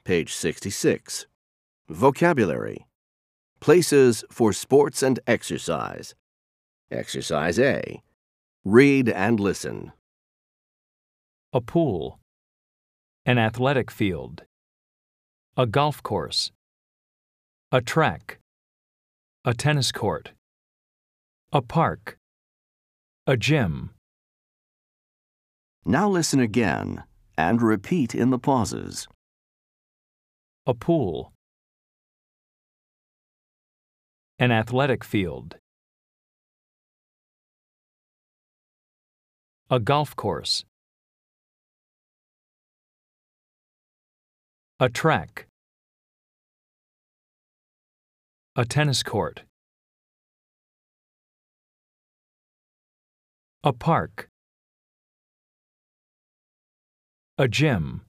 Page 66. Vocabulary. Places for sports and exercise. Exercise A. Read and listen. A pool. An athletic field. A golf course. A track. A tennis court. A park. A gym. Now listen again and repeat in the pauses. A pool. An athletic field. A golf course. A track. A tennis court. A park. A gym.